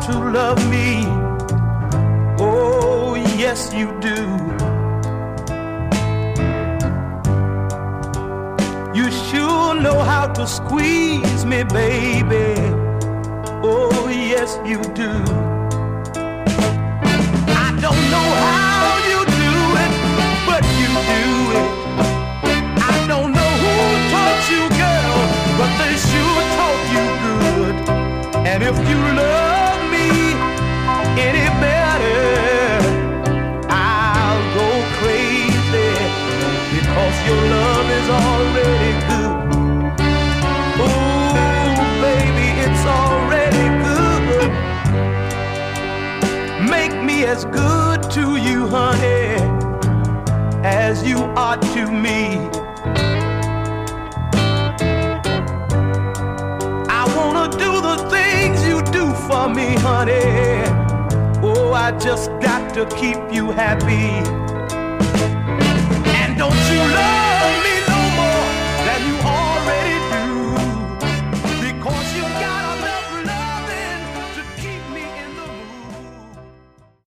to love me. Oh, yes, you do. You sure know how to squeeze me, baby. Oh, yes, you do. I don't know how you do it, but you do it. I don't know who taught you, girl, but they sure taught you good. And if you love me any better, I'll go crazy, because your love is already good. Oh, baby, it's already good. Make me as good to you, honey, as you are to me. I wanna do the things you do for me, honey. Oh, I just got to keep you happy.